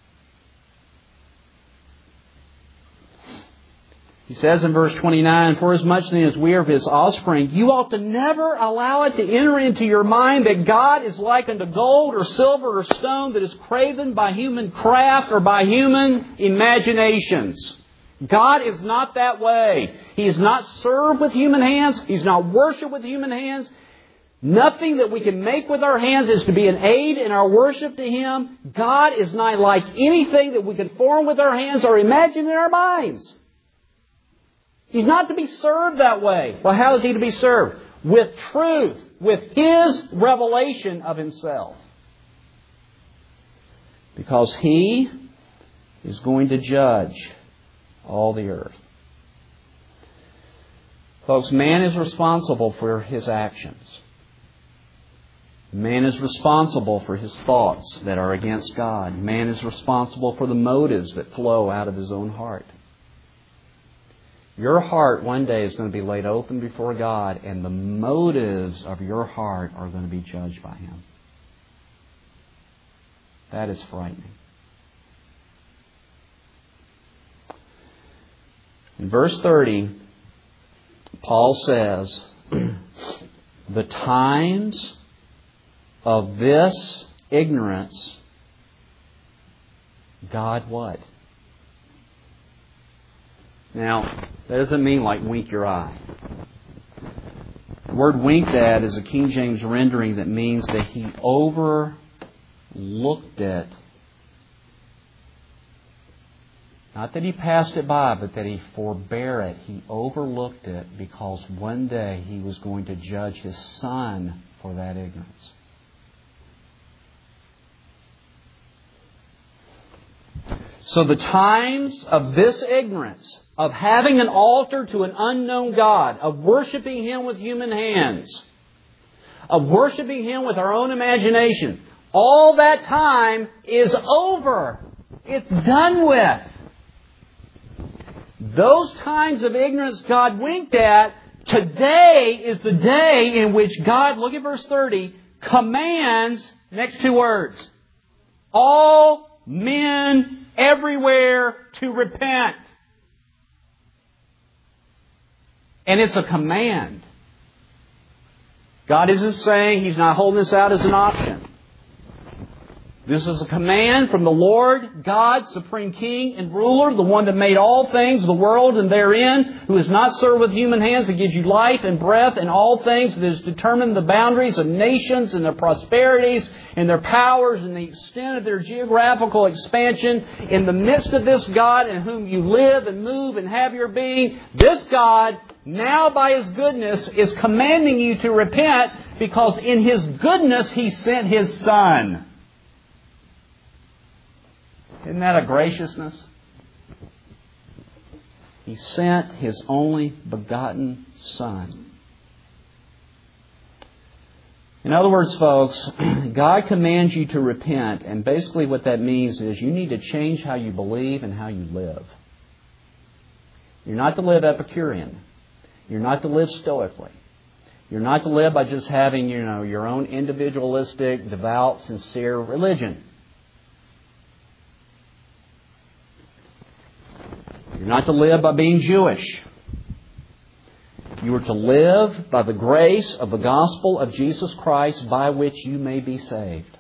Speaker 1: He says in verse 29, for as much then as we are of His offspring, you ought to never allow it to enter into your mind that God is like unto gold or silver or stone that is graven by human craft or by human imaginations. God is not that way. He is not served with human hands. He's not worshipped with human hands. Nothing that we can make with our hands is to be an aid in our worship to Him. God is not like anything that we can form with our hands or imagine in our minds. He's not to be served that way. Well, how is He to be served? With truth, with His revelation of Himself. Because He is going to judge all the earth. Folks, man is responsible for his actions. Man is responsible for his thoughts that are against God. Man is responsible for the motives that flow out of his own heart. Your heart one day is going to be laid open before God, and the motives of your heart are going to be judged by Him. That is frightening. In verse 30, Paul says, the times of this ignorance, God what? Now, that doesn't mean like wink your eye. The word winked at is a King James rendering that means that He overlooked it Not that He passed it by, but that He forbore it. He overlooked it because one day He was going to judge His Son for that ignorance. So the times of this ignorance, of having an altar to an unknown God, of worshiping Him with human hands, of worshiping Him with our own imagination, all that time is over. It's done with. Those times of ignorance God winked at, today is the day in which God, look at verse 30, commands, next two words, all men everywhere to repent. And it's a command. God isn't saying He's not holding this out as an option. This is a command from the Lord, God, Supreme King and Ruler, the one that made all things, the world and therein, who is not served with human hands, that gives you life and breath and all things, that has determined the boundaries of nations and their prosperities and their powers and the extent of their geographical expansion. In the midst of this God in whom you live and move and have your being, this God, now by His goodness, is commanding you to repent because in His goodness He sent His Son. Isn't that a graciousness? He sent His only begotten Son. In other words, folks, God commands you to repent, and basically what that means is you need to change how you believe and how you live. You're not to live Epicurean. You're not to live stoically. You're not to live by just having, your own individualistic, devout, sincere religion. You're not to live by being Jewish. You are to live by the grace of the gospel of Jesus Christ by which you may be saved.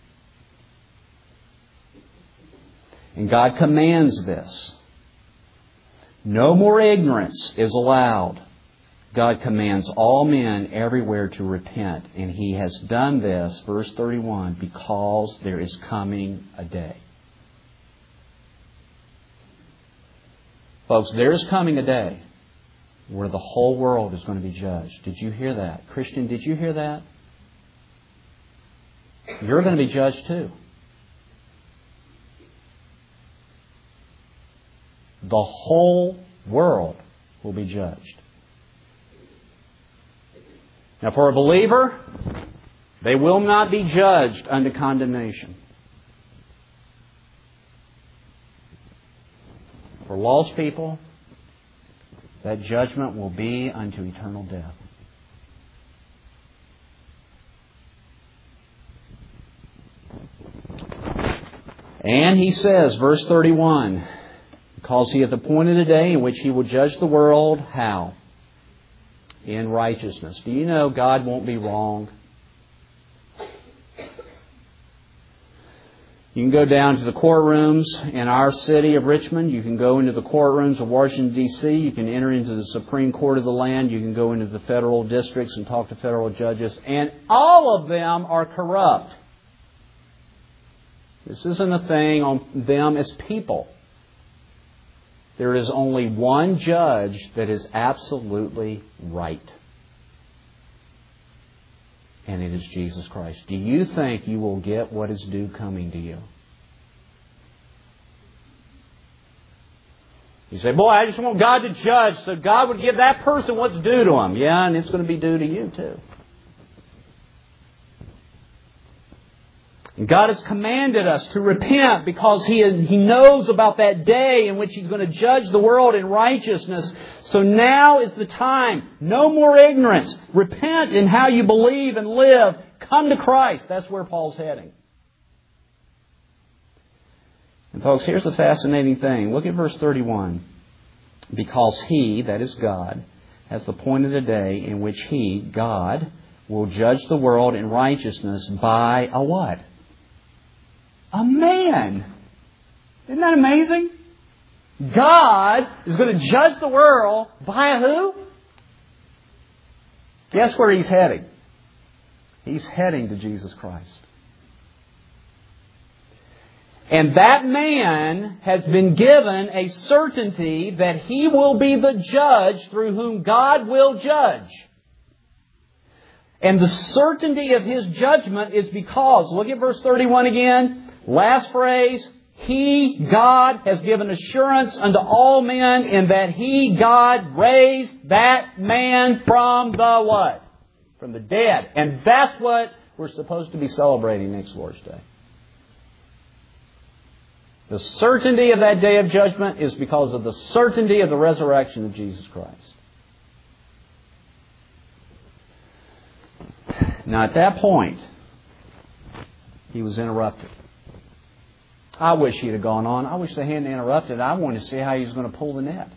Speaker 1: And God commands this. No more ignorance is allowed. God commands all men everywhere to repent. And He has done this, verse 31, because there is coming a day. Folks, there is coming a day where the whole world is going to be judged. Did you hear that? Christian, did you hear that? You're going to be judged too. The whole world will be judged. Now, for a believer, they will not be judged unto condemnation. For lost people, that judgment will be unto eternal death. And He says, verse 31, because He hath appointed a day in which He will judge the world, how? In righteousness. Do you know God won't be wrong? You can go down to the courtrooms in our city of Richmond. You can go into the courtrooms of Washington, D.C. You can enter into the Supreme Court of the land. You can go into the federal districts and talk to federal judges. And all of them are corrupt. This isn't a thing on them as people. There is only one judge that is absolutely right. And it is Jesus Christ. Do you think you will get what is due coming to you? You say, boy, I just want God to judge so God would give that person what's due to him. Yeah, and it's going to be due to you too. And God has commanded us to repent because He knows about that day in which He's going to judge the world in righteousness. So now is the time. No more ignorance. Repent in how you believe and live. Come to Christ. That's where Paul's heading. And folks, here's the fascinating thing. Look at verse 31. Because He, that is God, has appointed a day in which He, God, will judge the world in righteousness by a what? A man. Isn't that amazing? God is going to judge the world by who? Guess where He's heading? He's heading to Jesus Christ. And that man has been given a certainty that he will be the judge through whom God will judge. And the certainty of his judgment is because, look at verse 31 again, last phrase, He, God, has given assurance unto all men in that He, God, raised that man from the what? From the dead. And that's what we're supposed to be celebrating next Lord's Day. The certainty of that day of judgment is because of the certainty of the resurrection of Jesus Christ. Now at that point, he was interrupted. I wish he'd have gone on. I wish they hadn't interrupted. I wanted to see how he was going to pull the net.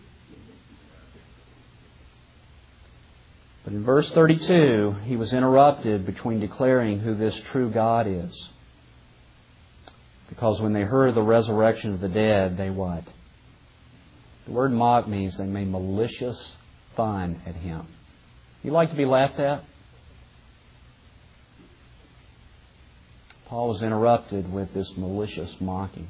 Speaker 1: But in verse 32, he was interrupted between declaring who this true God is. Because when they heard the resurrection of the dead, they what? The word mock means they made malicious fun at him. You like to be laughed at? Paul was interrupted with this malicious mocking.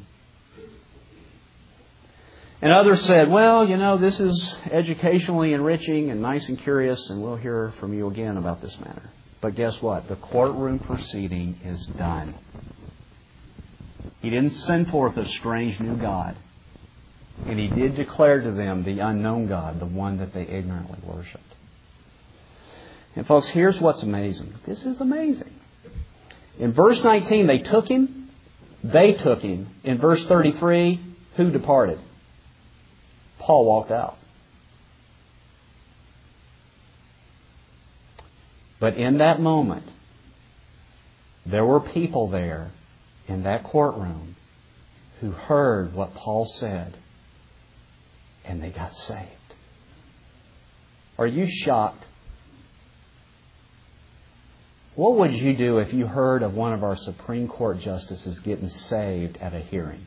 Speaker 1: And others said, well, you know, this is educationally enriching and nice and curious, and we'll hear from you again about this matter. But guess what? The courtroom proceeding is done. He didn't send forth a strange new God. And He did declare to them the unknown God, the one that they ignorantly worshipped. And folks, here's what's amazing. This is amazing. In verse 19, they took Him. They took Him. In verse 33, who departed? Paul walked out. But in that moment, there were people there in that courtroom who heard what Paul said, and they got saved. Are you shocked? What would you do if you heard of one of our Supreme Court justices getting saved at a hearing?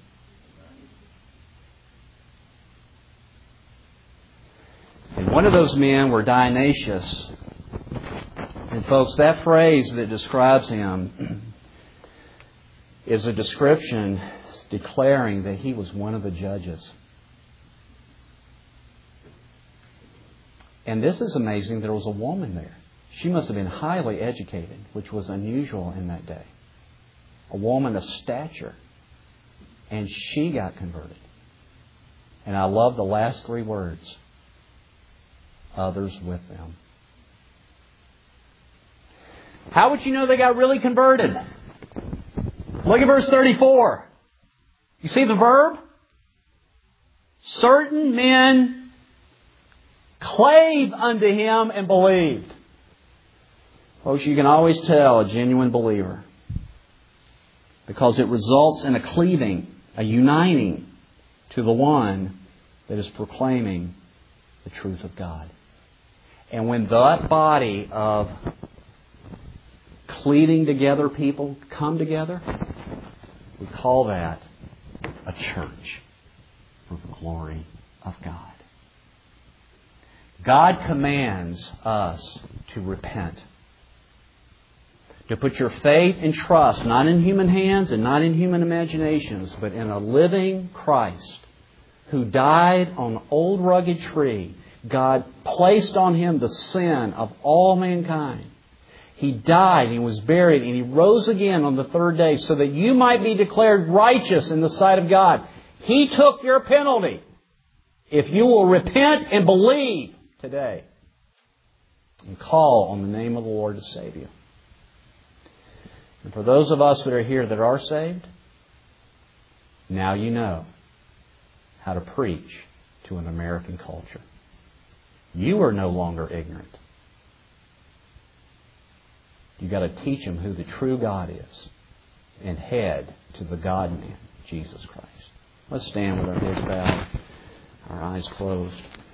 Speaker 1: And one of those men were Dionysius. And folks, that phrase that describes him is a description declaring that he was one of the judges. And this is amazing, there was a woman there. She must have been highly educated, which was unusual in that day. A woman of stature. And she got converted. And I love the last three words. Others with them. How would you know they got really converted? Look at verse 34. You see the verb? Certain men clave unto him and believed. Folks, you can always tell a genuine believer because it results in a cleaving, a uniting to the one that is proclaiming the truth of God. And when that body of cleaving together people come together, we call that a church for the glory of God. God commands us to repent. To put your faith and trust not in human hands and not in human imaginations, but in a living Christ who died on an old rugged tree. God placed on Him the sin of all mankind. He died, He was buried, and He rose again on the third day so that you might be declared righteous in the sight of God. He took your penalty. If you will repent and believe today and call on the name of the Lord to save you. And for those of us that are here that are saved, now you know how to preach to an American culture. You are no longer ignorant. You've got to teach them who the true God is and head to the God-man, Jesus Christ. Let's stand with our heads bowed, our eyes closed.